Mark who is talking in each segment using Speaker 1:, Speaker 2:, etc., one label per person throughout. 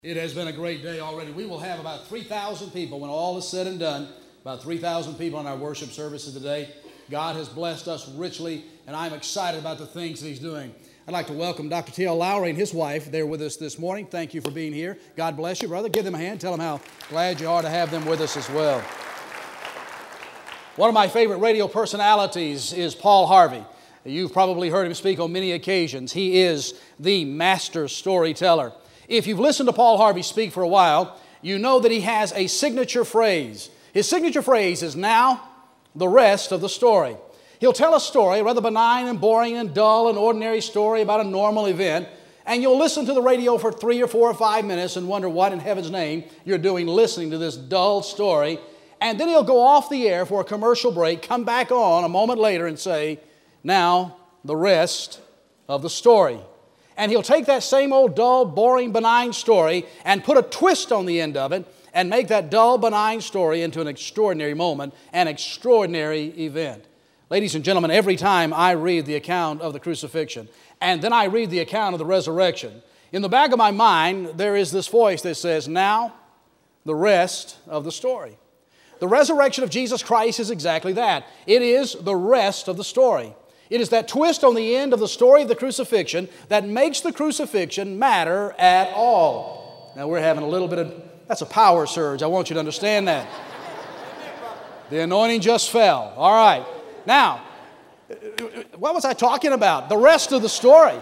Speaker 1: It has been a great day already. We will have about 3,000 people when all is said and done, about 3,000 people in our worship services today. God has blessed us richly, and I'm excited about the things that He's doing. I'd like to welcome Dr. T.L. Lowry and his wife. They're with us this morning. Thank you for being here. God bless you, brother. Give them a hand. Tell them how glad you are to have them with us as well. One of my favorite radio personalities is Paul Harvey. You've probably heard him speak on many occasions. He is the master storyteller. If you've listened to Paul Harvey speak for a while, you know that he has a signature phrase. His signature phrase is, "Now, the rest of the story." He'll tell a story, a rather benign and boring and dull and ordinary story about a normal event, and you'll listen to the radio for 3 or 4 or 5 minutes and wonder what in heaven's name you're doing listening to this dull story. And then he'll go off the air for a commercial break, come back on a moment later and say, "Now, the rest of the story." And he'll take that same old dull, boring, benign story and put a twist on the end of it and make that dull, benign story into an extraordinary moment, an extraordinary event. Ladies and gentlemen, every time I read the account of the crucifixion and then I read the account of the resurrection, in the back of my mind there is this voice that says, "Now, the rest of the story." The resurrection of Jesus Christ is exactly that. It is the rest of the story. It is that twist on the end of the story of the crucifixion that makes the crucifixion matter at all. Now we're having a little bit of, that's a power surge. I want you to understand that. The anointing just fell. All right. Now, what was I talking about? The rest of the story.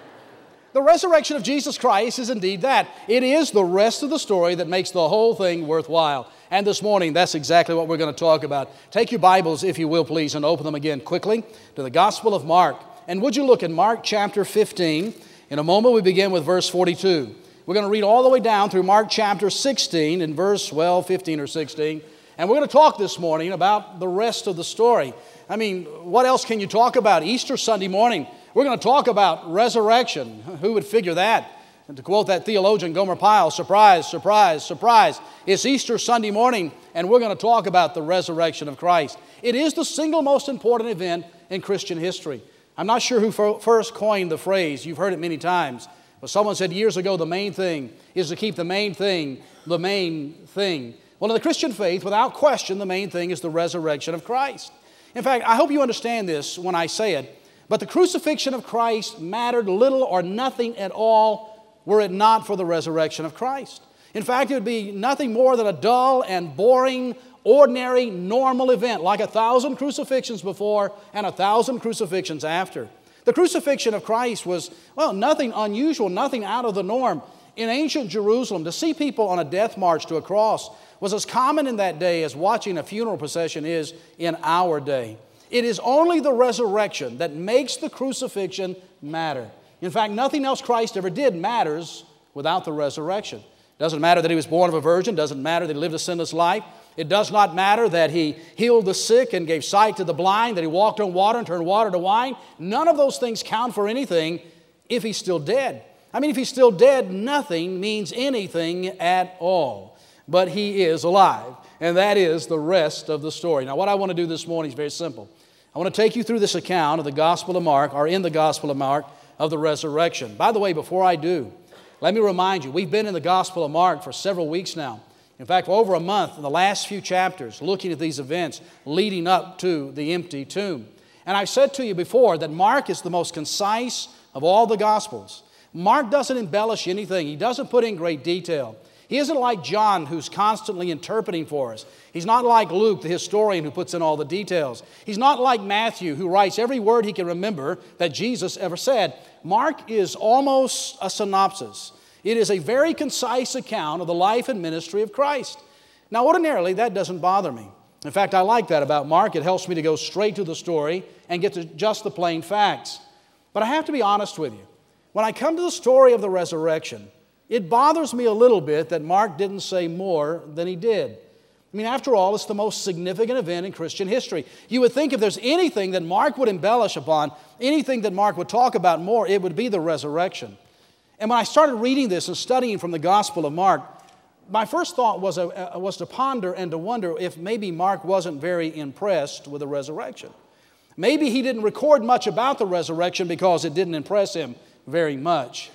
Speaker 1: The resurrection of Jesus Christ is indeed that. It is the rest of the story that makes the whole thing worthwhile. And this morning, that's exactly what we're going to talk about. Take your Bibles, if you will, please, and open them again quickly to the Gospel of Mark. And would you look in Mark chapter 15? In a moment, we begin with verse 42. We're going to read all the way down through Mark chapter 16 and verse, 15 or 16. And we're going to talk this morning about the rest of the story. I mean, what else can you talk about? Easter Sunday morning, we're going to talk about resurrection. Who would figure that? And to quote that theologian Gomer Pyle, surprise, surprise, surprise. It's Easter Sunday morning, and we're going to talk about the resurrection of Christ. It is the single most important event in Christian history. I'm not sure who first coined the phrase. You've heard it many times. But someone said years ago, the main thing is to keep the main thing the main thing. Well, in the Christian faith, without question, the main thing is the resurrection of Christ. In fact, I hope you understand this when I say it, but the crucifixion of Christ mattered little or nothing at all were it not for the resurrection of Christ. In fact, it would be nothing more than a dull and boring, ordinary, normal event, like 1,000 crucifixions before and 1,000 crucifixions after. The crucifixion of Christ was, nothing unusual, nothing out of the norm. In ancient Jerusalem, to see people on a death march to a cross was as common in that day as watching a funeral procession is in our day. It is only the resurrection that makes the crucifixion matter. In fact, nothing else Christ ever did matters without the resurrection. It doesn't matter that He was born of a virgin. It doesn't matter that He lived a sinless life. It does not matter that He healed the sick and gave sight to the blind, that He walked on water and turned water to wine. None of those things count for anything if He's still dead. I mean, if He's still dead, nothing means anything at all. But He is alive, and that is the rest of the story. Now, what I want to do this morning is very simple. I want to take you through this account of the Gospel of Mark, or in the Gospel of Mark, of the resurrection. By the way, before I do, let me remind you, we've been in the Gospel of Mark for several weeks now. In fact, for over a month, in the last few chapters, looking at these events leading up to the empty tomb. And I've said to you before that Mark is the most concise of all the Gospels. Mark doesn't embellish anything. He doesn't put in great detail. He isn't like John, who's constantly interpreting for us. He's not like Luke, the historian, who puts in all the details. He's not like Matthew, who writes every word he can remember that Jesus ever said. Mark is almost a synopsis. It is a very concise account of the life and ministry of Christ. Now, ordinarily, that doesn't bother me. In fact, I like that about Mark. It helps me to go straight to the story and get to just the plain facts. But I have to be honest with you. When I come to the story of the resurrection, it bothers me a little bit that Mark didn't say more than he did. I mean, after all, it's the most significant event in Christian history. You would think if there's anything that Mark would embellish upon, anything that Mark would talk about more, it would be the resurrection. And when I started reading this and studying from the Gospel of Mark, my first thought was to ponder and to wonder if maybe Mark wasn't very impressed with the resurrection. Maybe he didn't record much about the resurrection because it didn't impress him very much.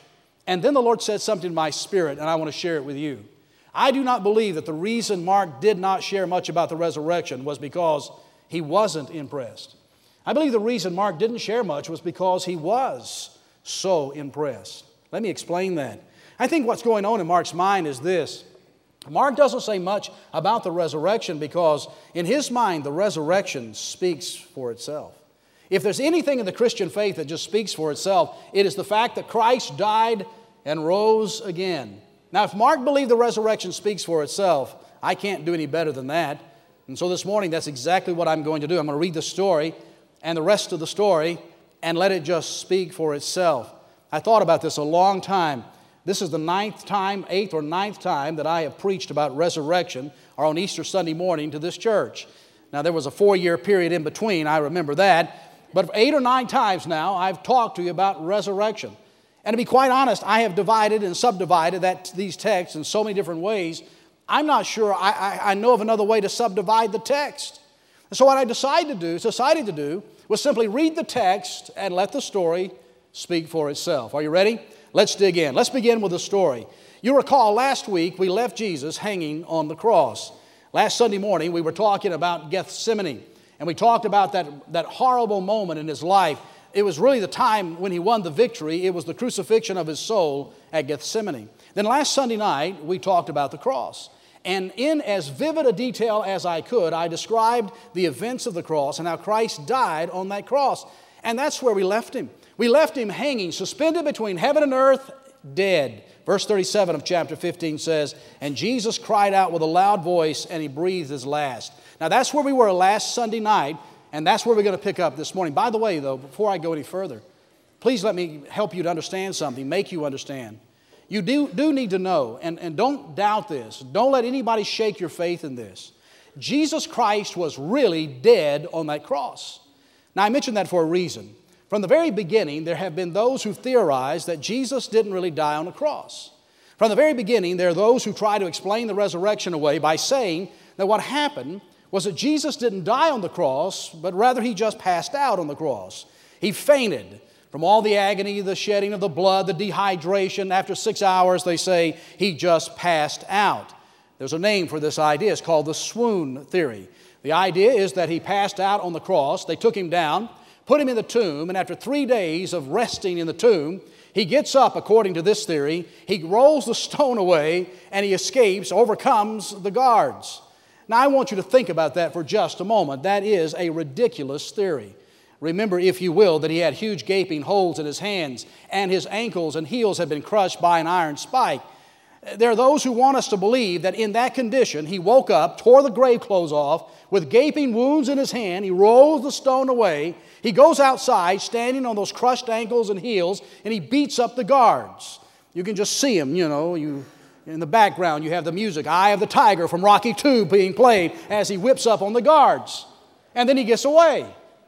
Speaker 1: And then the Lord said something to my spirit, and I want to share it with you. I do not believe that the reason Mark did not share much about the resurrection was because he wasn't impressed. I believe the reason Mark didn't share much was because he was so impressed. Let me explain that. I think what's going on in Mark's mind is this. Mark doesn't say much about the resurrection because in his mind the resurrection speaks for itself. If there's anything in the Christian faith that just speaks for itself, it is the fact that Christ died and rose again. Now, if Mark believed the resurrection speaks for itself, I can't do any better than that. And so this morning, that's exactly what I'm going to do. I'm going to read the story and the rest of the story and let it just speak for itself. I thought about this a long time. This is the eighth or ninth time that I have preached about resurrection or on Easter Sunday morning to this church. Now, there was a 4-year period in between, I remember that. But 8 or 9 times now, I've talked to you about resurrection. And to be quite honest, I have divided and subdivided these texts in so many different ways. I'm not sure I know of another way to subdivide the text. And so what I decided to do was simply read the text and let the story speak for itself. Are you ready? Let's dig in. Let's begin with the story. You recall last week we left Jesus hanging on the cross. Last Sunday morning we were talking about Gethsemane. And we talked about that horrible moment in his life. It was really the time when he won the victory. It was the crucifixion of his soul at Gethsemane. Then last Sunday night, we talked about the cross. And in as vivid a detail as I could, I described the events of the cross and how Christ died on that cross. And that's where we left him. We left him hanging, suspended between heaven and earth, dead. Verse 37 of chapter 15 says, "And Jesus cried out with a loud voice, and he breathed his last." Now that's where we were last Sunday night, and that's where we're going to pick up this morning. By the way, though, before I go any further, please let me help you to understand something, make you understand. You do need to know, and don't doubt this. Don't let anybody shake your faith in this. Jesus Christ was really dead on that cross. Now I mention that for a reason. From the very beginning, there have been those who theorize that Jesus didn't really die on the cross. From the very beginning, there are those who try to explain the resurrection away by saying that what happened was that Jesus didn't die on the cross, but rather he just passed out on the cross. He fainted from all the agony, the shedding of the blood, the dehydration. After 6 hours, they say he just passed out. There's a name for this idea. It's called the swoon theory. The idea is that he passed out on the cross. They took him down, put him in the tomb, and after 3 days of resting in the tomb, he gets up, according to this theory, he rolls the stone away, and he escapes, overcomes the guards. Now, I want you to think about that for just a moment. That is a ridiculous theory. Remember, if you will, that he had huge gaping holes in his hands, and his ankles and heels had been crushed by an iron spike. There are those who want us to believe that in that condition, he woke up, tore the grave clothes off, with gaping wounds in his hand, he rolls the stone away, he goes outside, standing on those crushed ankles and heels, and he beats up the guards. You can just see him, in the background you have the music, Eye of the Tiger from Rocky II being played as he whips up on the guards. And then he gets away.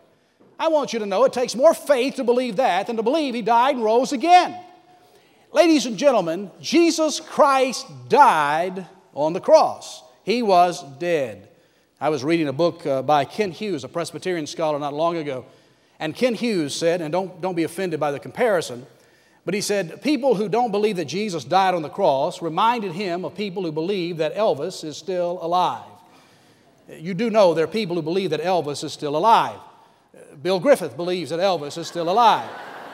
Speaker 1: I want you to know it takes more faith to believe that than to believe he died and rose again. Ladies and gentlemen, Jesus Christ died on the cross. He was dead. I was reading a book by Ken Hughes, a Presbyterian scholar, not long ago. And Ken Hughes said, and don't be offended by the comparison, but he said, people who don't believe that Jesus died on the cross reminded him of people who believe that Elvis is still alive. You do know there are people who believe that Elvis is still alive. Bill Griffith believes that Elvis is still alive.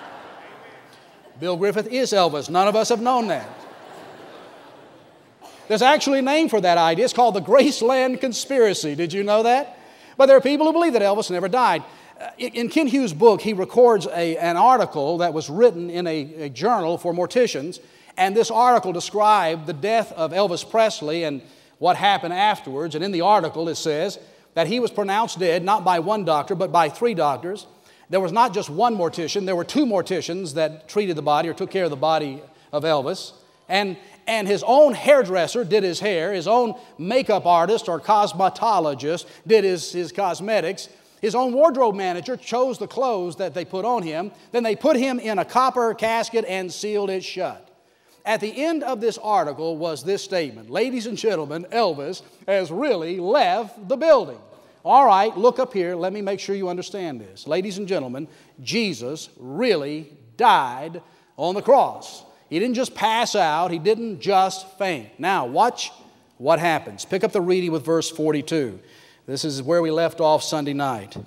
Speaker 1: Bill Griffith is Elvis. None of us have known that. There's actually a name for that idea. It's called the Graceland Conspiracy. Did you know that? But there are people who believe that Elvis never died. In Ken Hughes' book, he records an article that was written in a journal for morticians, and this article described the death of Elvis Presley and what happened afterwards. And in the article, it says that he was pronounced dead not by one doctor, but by 3 doctors. There was not just one mortician. There were 2 morticians that treated the body or took care of the body of Elvis. And his own hairdresser did his hair. His own makeup artist or cosmetologist did his cosmetics. His own wardrobe manager chose the clothes that they put on him. Then they put him in a copper casket and sealed it shut. At the end of this article was this statement: ladies and gentlemen, Elvis has really left the building. All right, look up here. Let me make sure you understand this. Ladies and gentlemen, Jesus really died on the cross. He didn't just pass out. He didn't just faint. Now, watch what happens. Pick up the reading with verse 42. This is where we left off Sunday night.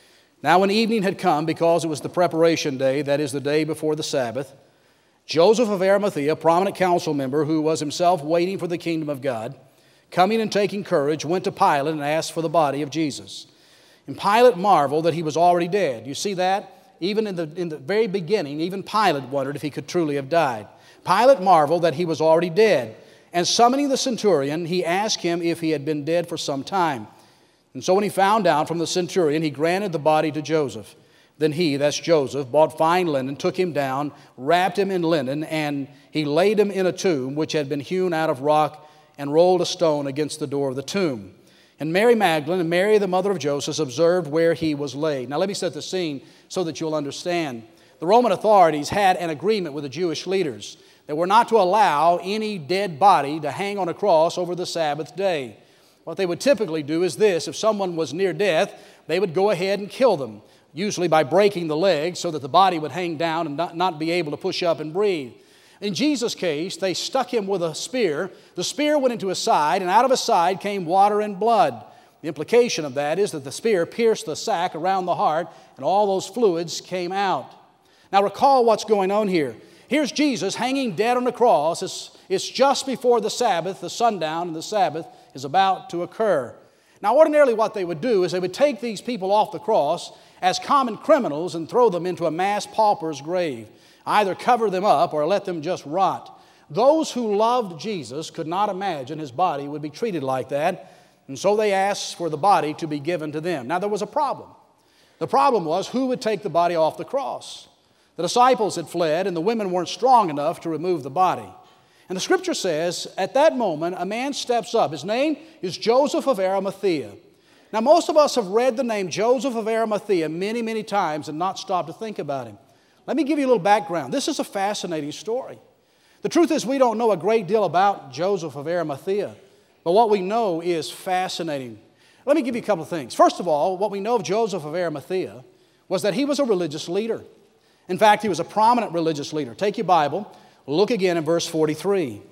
Speaker 1: Now when evening had come, because it was the preparation day, that is the day before the Sabbath, Joseph of Arimathea, a prominent council member who was himself waiting for the kingdom of God, coming and taking courage, went to Pilate and asked for the body of Jesus. And Pilate marveled that he was already dead. You see that? Even in the very beginning, even Pilate wondered if he could truly have died. Pilate marveled that he was already dead. And summoning the centurion, he asked him if he had been dead for some time. And so when he found out from the centurion, he granted the body to Joseph. Then he, that's Joseph, bought fine linen, took him down, wrapped him in linen, and he laid him in a tomb which had been hewn out of rock, and rolled a stone against the door of the tomb. And Mary Magdalene and Mary, the mother of Joseph, observed where he was laid. Now let me set the scene so that you'll understand. The Roman authorities had an agreement with the Jewish leaders that were not to allow any dead body to hang on a cross over the Sabbath day. What they would typically do is this: if someone was near death, they would go ahead and kill them, usually by breaking the legs so that the body would hang down and not be able to push up and breathe. In Jesus' case, they stuck him with a spear. The spear went into his side, and out of his side came water and blood. The implication of that is that the spear pierced the sac around the heart, and all those fluids came out. Now recall what's going on here. Here's Jesus hanging dead on the cross. It's just before the Sabbath, the sundown, and the Sabbath is about to occur. Now ordinarily what they would do is they would take these people off the cross as common criminals and throw them into a mass pauper's grave. Either cover them up or let them just rot. Those who loved Jesus could not imagine his body would be treated like that, and so they asked for the body to be given to them. Now there was a problem. The problem was who would take the body off the cross. The disciples had fled, and the women weren't strong enough to remove the body. And the Scripture says, at that moment, a man steps up. His name is Joseph of Arimathea. Now most of us have read the name Joseph of Arimathea many, many times and not stopped to think about him. Let me give you a little background. This is a fascinating story. The truth is we don't know a great deal about Joseph of Arimathea, but what we know is fascinating. Let me give you a couple of things. First of all, what we know of Joseph of Arimathea was that he was a religious leader. In fact, he was a prominent religious leader. Take your Bible, look again in verse 43.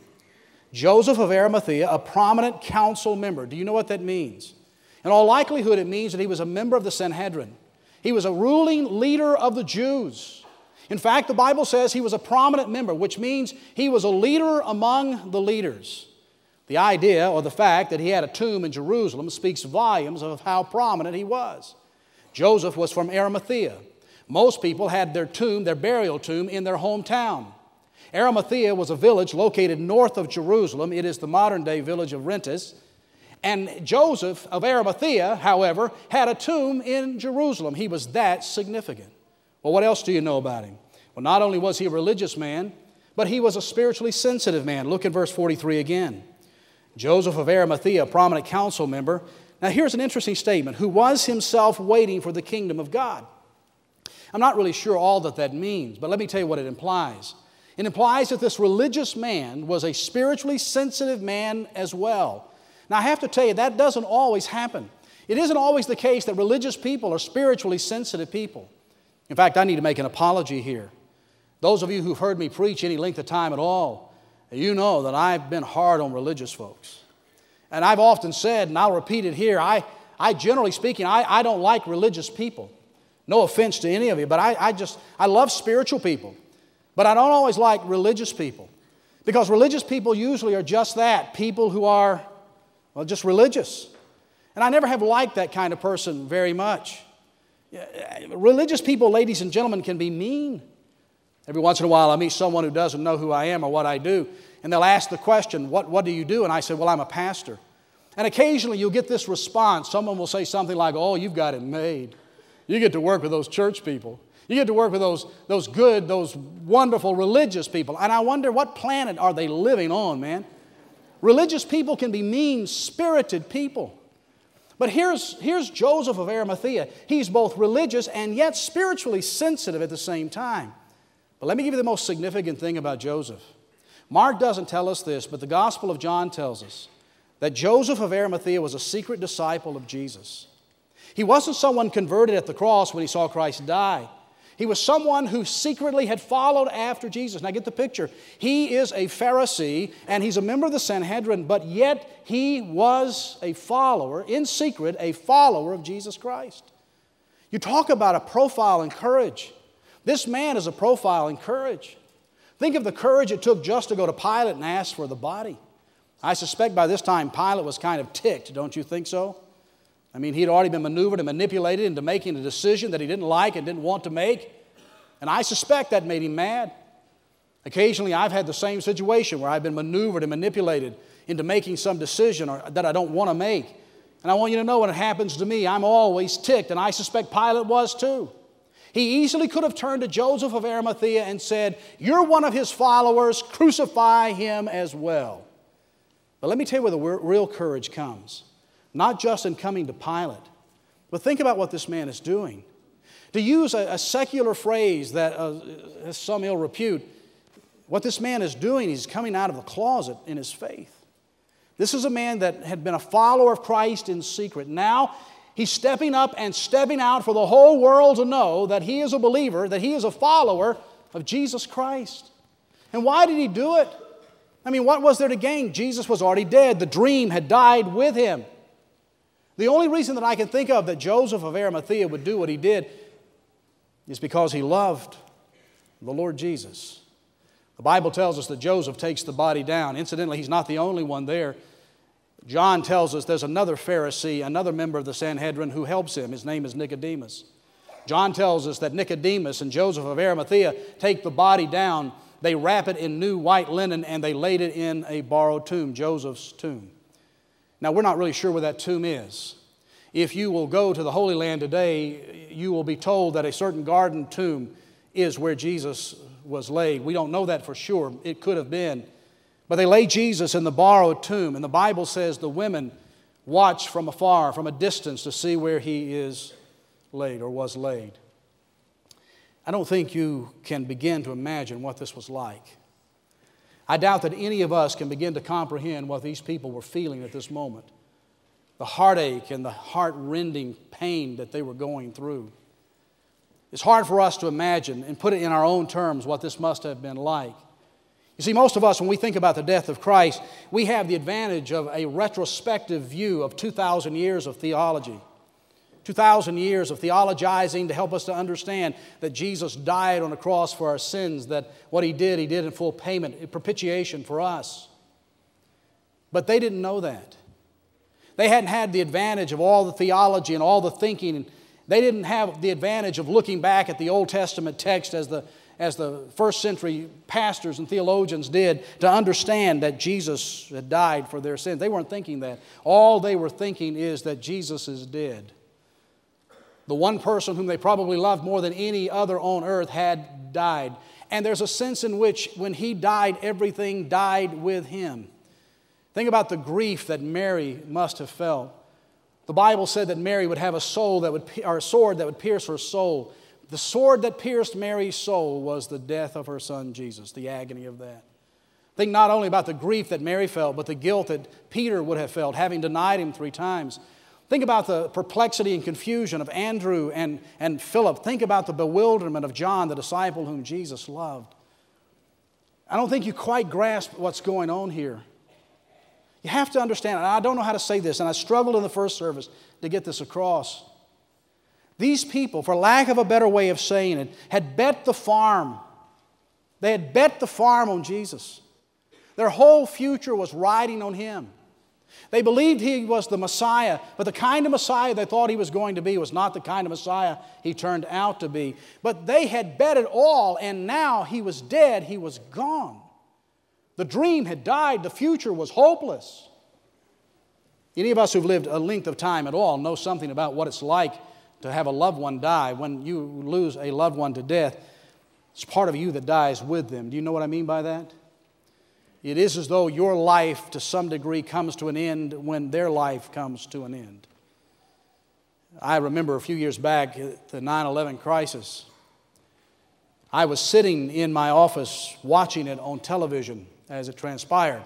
Speaker 1: Joseph of Arimathea, a prominent council member. Do you know what that means? In all likelihood, it means that he was a member of the Sanhedrin. He was a ruling leader of the Jews. In fact, the Bible says he was a prominent member, which means he was a leader among the leaders. The idea or the fact that he had a tomb in Jerusalem speaks volumes of how prominent he was. Joseph was from Arimathea. Most people had their tomb, their burial tomb, in their hometown. Arimathea was a village located north of Jerusalem. It is the modern-day village of Rentis. And Joseph of Arimathea, however, had a tomb in Jerusalem. He was that significant. Well, what else do you know about him? Well, not only was he a religious man, but he was a spiritually sensitive man. Look at verse 43 again. Joseph of Arimathea, a prominent council member. Now, here's an interesting statement. Who was himself waiting for the kingdom of God. I'm not really sure all that means, but let me tell you what it implies. It implies that this religious man was a spiritually sensitive man as well. Now, I have to tell you, that doesn't always happen. It isn't always the case that religious people are spiritually sensitive people. In fact, I need to make an apology here. Those of you who've heard me preach any length of time at all, you know that I've been hard on religious folks. And I've often said, and I'll repeat it here, I generally speaking, I don't like religious people. No offense to any of you, but I love spiritual people. But I don't always like religious people. Because religious people usually are just that, people who are, well, just religious. And I never have liked that kind of person very much. Religious people, ladies and gentlemen, can be mean. Every once in a while I meet someone who doesn't know who I am or what I do, and they'll ask the question, what do you do? And I say, well, I'm a pastor. And occasionally you'll get this response. Someone will say something like, oh, you've got it made. You get to work with those church people. You get to work with those good, those wonderful religious people. And I wonder, what planet are they living on, man? Religious people can be mean-spirited people. But here's Joseph of Arimathea. He's both religious and yet spiritually sensitive at the same time. But let me give you the most significant thing about Joseph. Mark doesn't tell us this, but the Gospel of John tells us that Joseph of Arimathea was a secret disciple of Jesus. He wasn't someone converted at the cross when he saw Christ die. He was someone who secretly had followed after Jesus. Now get the picture. He is a Pharisee and he's a member of the Sanhedrin, but yet he was a follower, in secret, a follower of Jesus Christ. You talk about a profile in courage. This man is a profile in courage. Think of the courage it took just to go to Pilate and ask for the body. I suspect by this time Pilate was kind of ticked, don't you think so? I mean, he'd already been maneuvered and manipulated into making a decision that he didn't like and didn't want to make. And I suspect that made him mad. Occasionally, I've had the same situation where I've been maneuvered and manipulated into making some decision that I don't want to make. And I want you to know when it happens to me, I'm always ticked, and I suspect Pilate was too. He easily could have turned to Joseph of Arimathea and said, "You're one of his followers, crucify him as well." But let me tell you where the real courage comes. Not just in coming to Pilate, but think about what this man is doing. To use a secular phrase that has some ill repute, what this man is doing, he's coming out of the closet in his faith. This is a man that had been a follower of Christ in secret. Now he's stepping up and stepping out for the whole world to know that he is a believer, that he is a follower of Jesus Christ. And why did he do it? I mean, what was there to gain? Jesus was already dead. The dream had died with him. The only reason that I can think of that Joseph of Arimathea would do what he did is because he loved the Lord Jesus. The Bible tells us that Joseph takes the body down. Incidentally, he's not the only one there. John tells us there's another Pharisee, another member of the Sanhedrin who helps him. His name is Nicodemus. John tells us that Nicodemus and Joseph of Arimathea take the body down. They wrap it in new white linen and they laid it in a borrowed tomb, Joseph's tomb. Now, we're not really sure where that tomb is. If you will go to the Holy Land today, you will be told that a certain garden tomb is where Jesus was laid. We don't know that for sure. It could have been. But they laid Jesus in the borrowed tomb, and the Bible says the women watch from afar, from a distance, to see where he is laid or was laid. I don't think you can begin to imagine what this was like. I doubt that any of us can begin to comprehend what these people were feeling at this moment. The heartache and the heart-rending pain that they were going through. It's hard for us to imagine and put it in our own terms what this must have been like. You see, most of us, when we think about the death of Christ, we have the advantage of a retrospective view of 2,000 years of theology. 2,000 years of theologizing to help us to understand that Jesus died on the cross for our sins, that what he did in full payment, propitiation for us. But they didn't know that. They hadn't had the advantage of all the theology and all the thinking. They didn't have the advantage of looking back at the Old Testament text as the first century pastors and theologians did to understand that Jesus had died for their sins. They weren't thinking that. All they were thinking is that Jesus is dead. The one person whom they probably loved more than any other on earth had died. And there's a sense in which when he died, everything died with him. Think about the grief that Mary must have felt. The Bible said that Mary would have a sword that would pierce her soul. The sword that pierced Mary's soul was the death of her son Jesus, the agony of that. Think not only about the grief that Mary felt, but the guilt that Peter would have felt, having denied him 3 times. Think about the perplexity and confusion of Andrew and Philip. Think about the bewilderment of John, the disciple whom Jesus loved. I don't think you quite grasp what's going on here. You have to understand, and I don't know how to say this, and I struggled in the first service to get this across. These people, for lack of a better way of saying it, had bet the farm. They had bet the farm on Jesus. Their whole future was riding on him. They believed he was the Messiah, but the kind of Messiah they thought he was going to be was not the kind of Messiah he turned out to be. But they had bet it all, and now he was dead, he was gone. The dream had died, the future was hopeless. Any of us who've lived a length of time at all know something about what it's like to have a loved one die. When you lose a loved one to death, it's part of you that dies with them. Do you know what I mean by that? It is as though your life, to some degree, comes to an end when their life comes to an end. I remember a few years back at the 9/11 crisis. I was sitting in my office watching it on television as it transpired.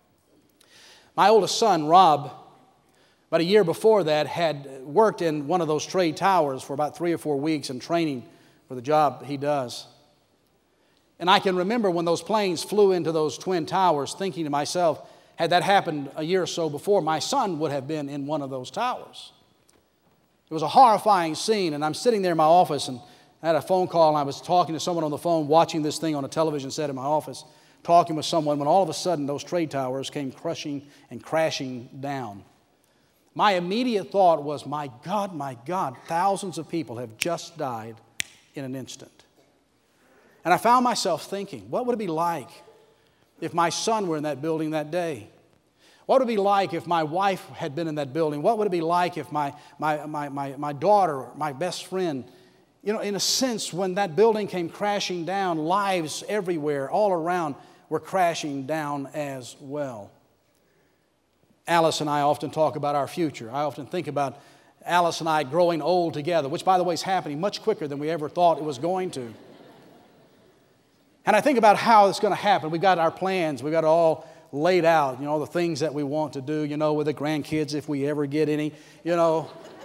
Speaker 1: My oldest son, Rob, about a year before that, had worked in one of those trade towers for about 3 or 4 weeks in training for the job he does. And I can remember when those planes flew into those twin towers, thinking to myself, had that happened a year or so before, my son would have been in one of those towers. It was a horrifying scene, and I'm sitting there in my office, and I had a phone call, and I was talking to someone on the phone, watching this thing on a television set in my office, talking with someone, when all of a sudden those trade towers came crushing and crashing down. My immediate thought was, my God, thousands of people have just died in an instant. And I found myself thinking, what would it be like if my son were in that building that day? What would it be like if my wife had been in that building? What would it be like if my daughter, my best friend, in a sense, when that building came crashing down, lives everywhere, all around, were crashing down as well. Alice and I often talk about our future. I often think about Alice and I growing old together, which, by the way, is happening much quicker than we ever thought it was going to. And I think about how it's going to happen. We've got our plans. We've got it all laid out, the things that we want to do, with the grandkids if we ever get any, And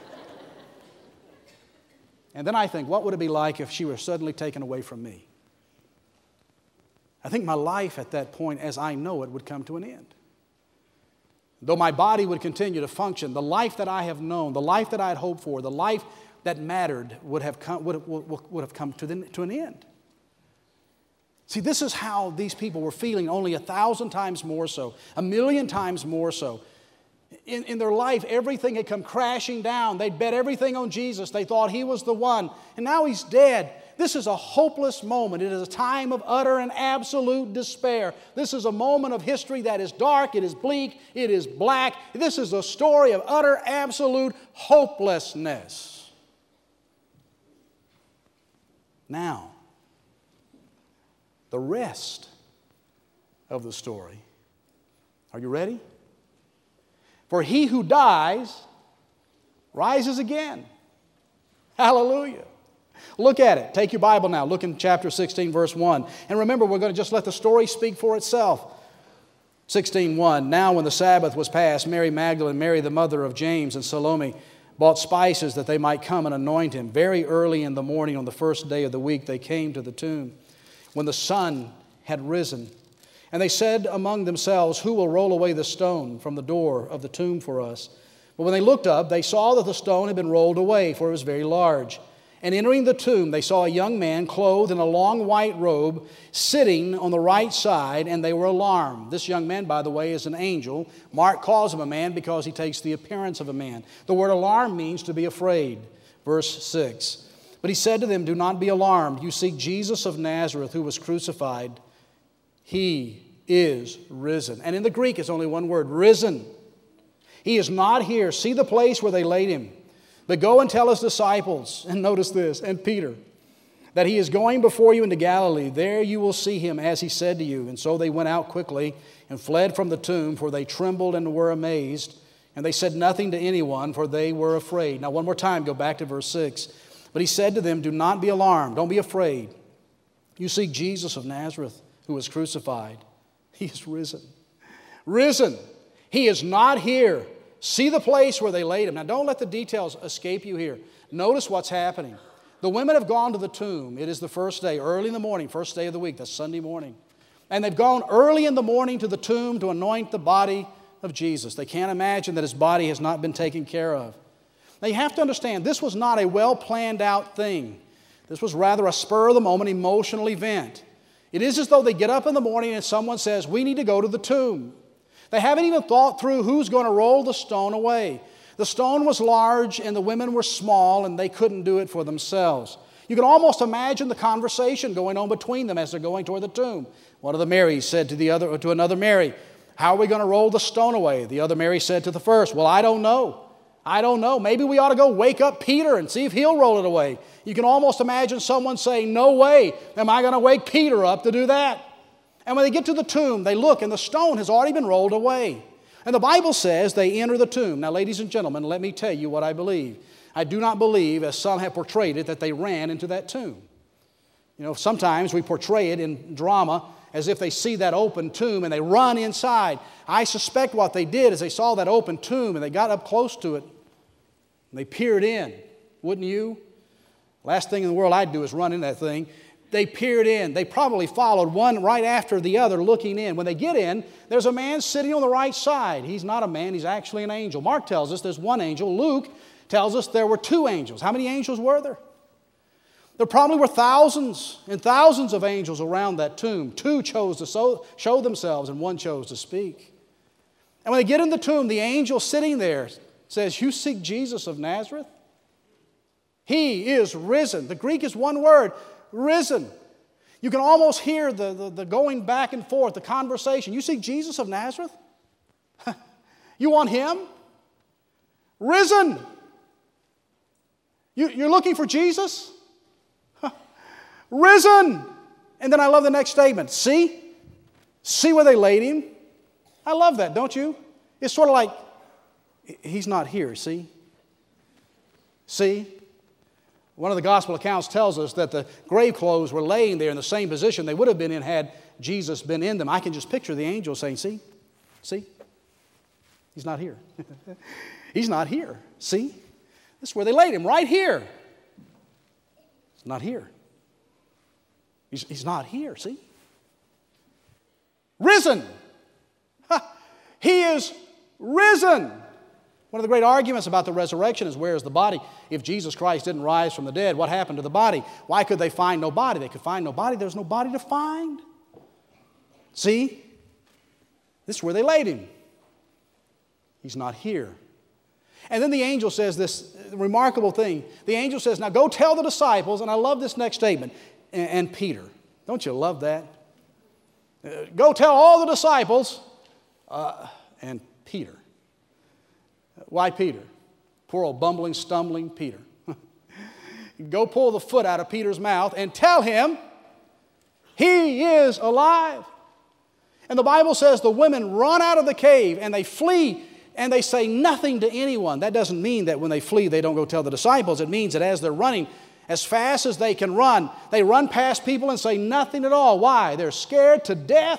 Speaker 1: then I think, what would it be like if she were suddenly taken away from me? I think my life at that point, as I know it, would come to an end. Though my body would continue to function, the life that I have known, the life that I had hoped for, the life that mattered would have come to an end. See, this is how these people were feeling, only 1,000 times more so, 1,000,000 times more so. In their life, everything had come crashing down. They'd bet everything on Jesus. They thought He was the one. And now He's dead. This is a hopeless moment. It is a time of utter and absolute despair. This is a moment of history that is dark, it is bleak, it is black. This is a story of utter, absolute hopelessness. Now, the rest of the story. Are you ready? For he who dies rises again. Hallelujah. Look at it. Take your Bible now. Look in chapter 16, verse 1. And remember, we're going to just let the story speak for itself. 16:1. Now when the Sabbath was past, Mary Magdalene, Mary the mother of James, and Salome bought spices that they might come and anoint him. Very early in the morning on the first day of the week, they came to the tomb when the sun had risen. And they said among themselves, who will roll away the stone from the door of the tomb for us? But when they looked up, they saw that the stone had been rolled away, for it was very large. And entering the tomb, they saw a young man clothed in a long white robe, sitting on the right side, and they were alarmed. This young man, by the way, is an angel. Mark calls him a man because he takes the appearance of a man. The word alarm means to be afraid. Verse 6. But he said to them, do not be alarmed. You seek Jesus of Nazareth, who was crucified. He is risen. And in the Greek, it's only one word, risen. He is not here. See the place where they laid him. But go and tell his disciples, and notice this, and Peter, that he is going before you into Galilee. There you will see him as he said to you. And so they went out quickly and fled from the tomb, for they trembled and were amazed. And they said nothing to anyone, for they were afraid. Now one more time, go back to verse 6. But he said to them, do not be alarmed, don't be afraid. You seek Jesus of Nazareth, who was crucified. He is risen. Risen. He is not here. See the place where they laid him. Now don't let the details escape you here. Notice what's happening. The women have gone to the tomb. It is the first day, early in the morning, first day of the week, that's Sunday morning. And they've gone early in the morning to the tomb to anoint the body of Jesus. They can't imagine that his body has not been taken care of. Now you have to understand, this was not a well-planned out thing. This was rather a spur-of-the-moment emotional event. It is as though they get up in the morning and someone says, we need to go to the tomb. They haven't even thought through who's going to roll the stone away. The stone was large and the women were small and they couldn't do it for themselves. You can almost imagine the conversation going on between them as they're going toward the tomb. One of the Marys said to another Mary, how are we going to roll the stone away? The other Mary said to the first, well, I don't know. Maybe we ought to go wake up Peter and see if he'll roll it away. You can almost imagine someone saying, no way am I going to wake Peter up to do that. And when they get to the tomb, they look and the stone has already been rolled away. And the Bible says they enter the tomb. Now, ladies and gentlemen, let me tell you what I believe. I do not believe, as some have portrayed it, that they ran into that tomb. Sometimes we portray it in drama as if they see that open tomb and they run inside. I suspect what they did is they saw that open tomb and they got up close to it and they peered in. Wouldn't you? Last thing in the world I'd do is run in that thing. They peered in. They probably followed one right after the other looking in. When they get in, there's a man sitting on the right side. He's not a man. He's actually an angel. Mark tells us there's one angel. Luke tells us there were two angels. How many angels were there? There probably were thousands and thousands of angels around that tomb. Two chose to show themselves and one chose to speak. And when they get in the tomb, the angel sitting there says, "You seek Jesus of Nazareth? He is risen." The Greek is one word, risen. You can almost hear the going back and forth, the conversation. "You seek Jesus of Nazareth? You want Him? Risen. You're looking for Jesus? Risen." And then I love the next statement. See where they laid Him? I love that, don't you? It's sort of like, He's not here, see? See? One of the gospel accounts tells us that the grave clothes were laying there in the same position they would have been in had Jesus been in them. I can just picture the angel saying, see? He's not here. He's not here. See? This is where they laid Him, right here. He's not here. He's not here, see? Risen. He is risen. One of the great arguments about the resurrection is, where is the body? If Jesus Christ didn't rise from the dead, what happened to the body? Why could they find no body? They could find no body. There's no body to find. See? This is where they laid Him. He's not here. And then the angel says this remarkable thing. The angel says, "Now go tell the disciples," and I love this next statement, and Peter. Don't you love that? Go tell all the disciples, and Peter. Why Peter? Poor old bumbling, stumbling Peter. Go pull the foot out of Peter's mouth and tell him he is alive. And the Bible says the women run out of the cave and they flee and they say nothing to anyone. That doesn't mean that when they flee they don't go tell the disciples. It means that as they're running as fast as they can run, they run past people and say nothing at all. Why? They're scared to death.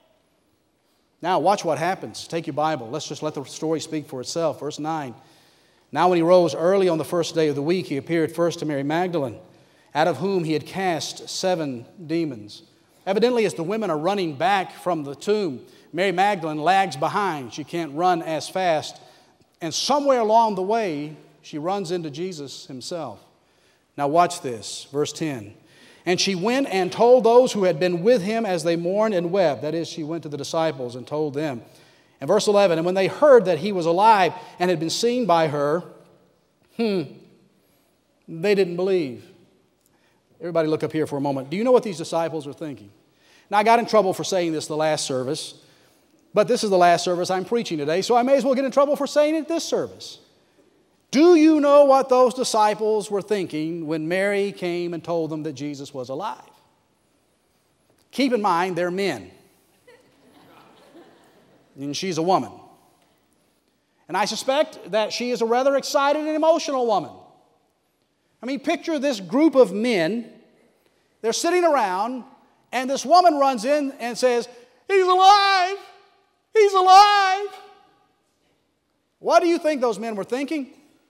Speaker 1: Now watch what happens. Take your Bible. Let's just let the story speak for itself. Verse 9. "Now when He rose early on the first day of the week, He appeared first to Mary Magdalene, out of whom He had cast 7 demons." Evidently, as the women are running back from the tomb, Mary Magdalene lags behind. She can't run as fast. And somewhere along the way, she runs into Jesus Himself. Now watch this. Verse 10. "And she went and told those who had been with Him as they mourned and wept." That is, she went to the disciples and told them. And verse 11, "And when they heard that He was alive and had been seen by her, they didn't believe." Everybody look up here for a moment. Do you know what these disciples were thinking? Now, I got in trouble for saying this the last service, but this is the last service I'm preaching today, so I may as well get in trouble for saying it this service. Do you know what those disciples were thinking when Mary came and told them that Jesus was alive? Keep in mind, they're men. And she's a woman. And I suspect that she is a rather excited and emotional woman. I mean, picture this group of men. They're sitting around, and this woman runs in and says, "He's alive! He's alive!" What do you think those men were thinking?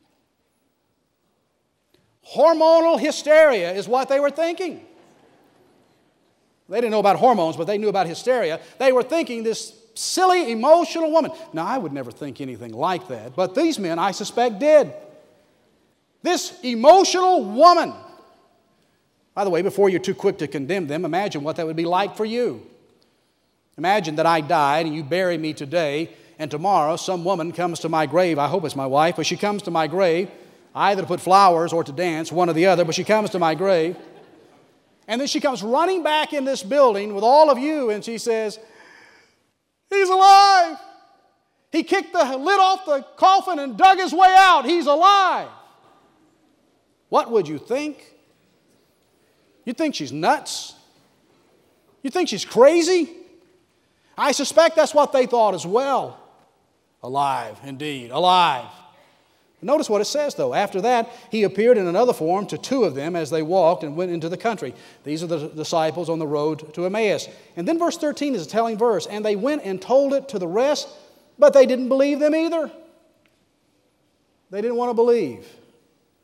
Speaker 1: Hormonal hysteria is what they were thinking. They didn't know about hormones, but they knew about hysteria. They were thinking this silly, emotional woman. Now, I would never think anything like that, but these men, I suspect, did. This emotional woman. By the way, before you're too quick to condemn them, imagine what that would be like for you. Imagine that I died and you bury me today, and tomorrow some woman comes to my grave. I hope it's my wife, but she comes to my grave, either to put flowers or to dance, one or the other, but she comes to my grave. And then she comes running back in this building with all of you, and she says, "He's alive! He kicked the lid off the coffin and dug his way out. He's alive!" What would you think? You'd think she's nuts. You'd think she's crazy. I suspect that's what they thought as well. Alive, indeed, alive. Notice what it says, though. After that, He appeared in another form to 2 of them as they walked and went into the country. These are the disciples on the road to Emmaus. And then verse 13 is a telling verse. "And they went and told it to the rest, but they didn't believe them either." They didn't want to believe.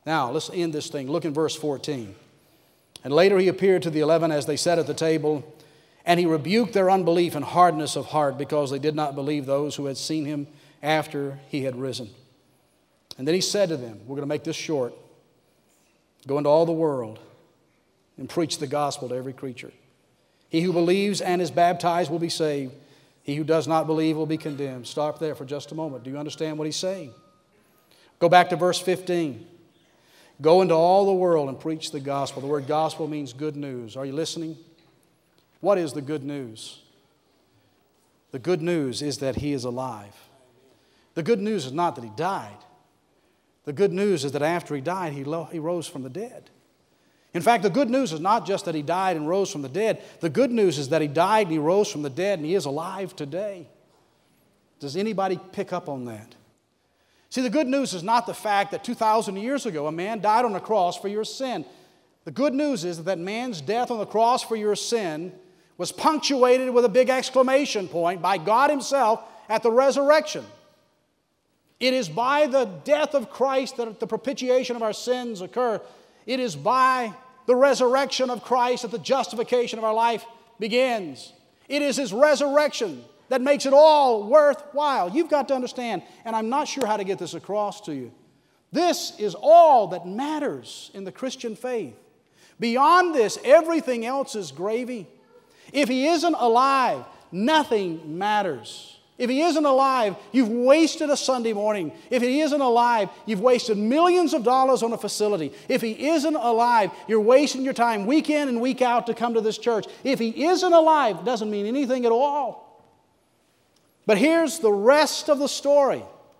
Speaker 1: Now, let's end this thing. Look in verse 14. And later he appeared to the 11 as they sat at the table, and he rebuked their unbelief and hardness of heart because they did not believe those who had seen him after he had risen. And then he said to them, we're going to make this short, go into all the world and preach the gospel to every creature. He who believes and is baptized will be saved. He who does not believe will be condemned. Stop there for just a moment. Do you understand what he's saying? Go back to verse 15. Go into all the world and preach the gospel. The word gospel means good news. Are you listening? What is the good news? The good news is that he is alive. The good news is not that he died. The good news is that after he died, he rose from the dead. In fact, the good news is not just that he died and rose from the dead. The good news is that he died and he rose from the dead and he is alive today. Does anybody pick up on that? See, the good news is not the fact that 2,000 years ago a man died on the cross for your sin. The good news is that man's death on the cross for your sin was punctuated with a big exclamation point by God himself at the resurrection. It is by the death of Christ that the propitiation of our sins occur. It is by the resurrection of Christ that the justification of our life begins. It is his resurrection that makes it all worthwhile. You've got to understand, and I'm not sure how to get this across to you. This is all that matters in the Christian faith. Beyond this, everything else is gravy. If he isn't alive, nothing matters. If he isn't alive, you've wasted a Sunday morning. If he isn't alive, you've wasted millions of dollars on a facility. If he isn't alive, you're wasting your time week in and week out to come to this church. If he isn't alive, it doesn't mean anything at all. But here's the rest of the story.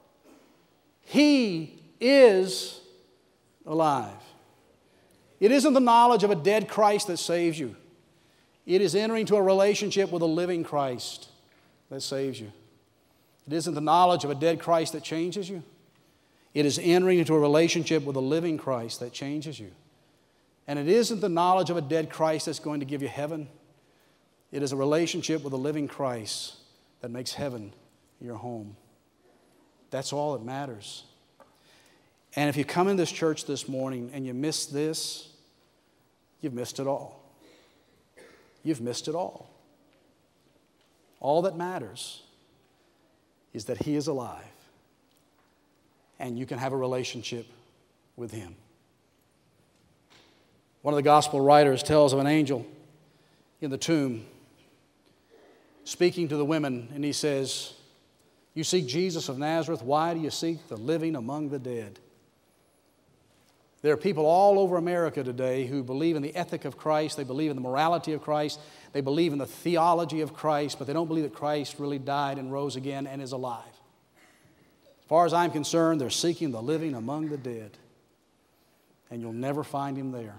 Speaker 1: He is alive. It isn't the knowledge of a dead Christ that saves you. It is entering into a relationship with a living Christ that saves you. It isn't the knowledge of a dead Christ that changes you. It is entering into a relationship with a living Christ that changes you. And it isn't the knowledge of a dead Christ that's going to give you heaven. It is a relationship with a living Christ that makes heaven your home. That's all that matters. And if you come in this church this morning and you miss this, you've missed it all. You've missed it all. All that matters is that he is alive and you can have a relationship with him. One of the gospel writers tells of an angel in the tomb speaking to the women, and he says, "You seek Jesus of Nazareth. Why do you seek the living among the dead?" There are people all over America today who believe in the ethic of Christ. They believe in the morality of Christ. They believe in the theology of Christ, but they don't believe that Christ really died and rose again and is alive. As far as I'm concerned, they're seeking the living among the dead, and you'll never find him there.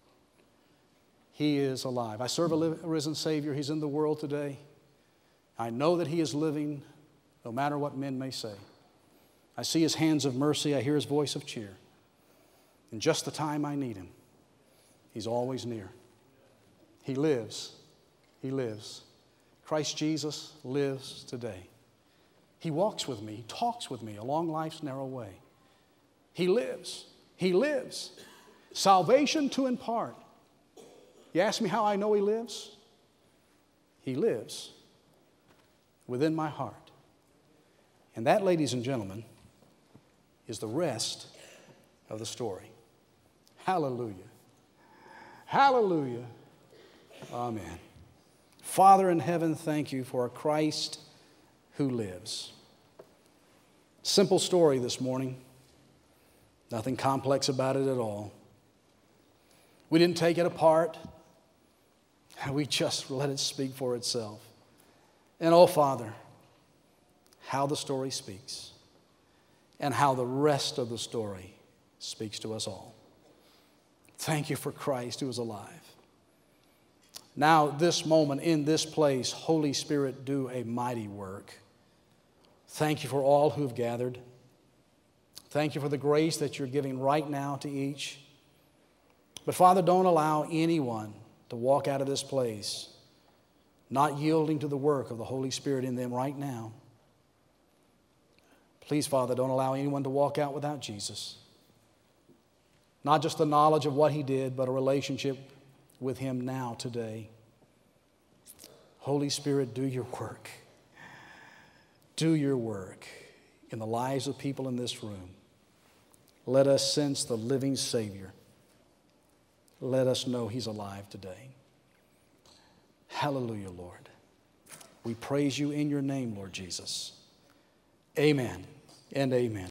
Speaker 1: He is alive. I serve a risen Savior. He's in the world today. I know that he is living no matter what men may say. I see his hands of mercy. I hear his voice of cheer. In just the time I need him, he's always near. He lives. He lives. Christ Jesus lives today. He walks with me. He talks with me along life's narrow way. He lives. He lives. Salvation to impart. You ask me how I know he lives? He lives within my heart. And that, ladies and gentlemen, is the rest of the story. Hallelujah. Hallelujah. Amen. Father in heaven, thank you for a Christ who lives. Simple story this morning. Nothing complex about it at all. We didn't take it apart. We just let it speak for itself. And oh, Father, how the story speaks and how the rest of the story speaks to us all. Thank you for Christ who is alive. Now, this moment, in this place, Holy Spirit, do a mighty work. Thank you for all who have gathered. Thank you for the grace that you're giving right now to each. But Father, don't allow anyone to walk out of this place not yielding to the work of the Holy Spirit in them right now. Please, Father, don't allow anyone to walk out without Jesus. Not just the knowledge of what He did, but a relationship with Him now, today. Holy Spirit, do your work. Do your work in the lives of people in this room. Let us sense the living Savior. Let us know He's alive today. Hallelujah, Lord. We praise You in Your name, Lord Jesus. Amen and amen.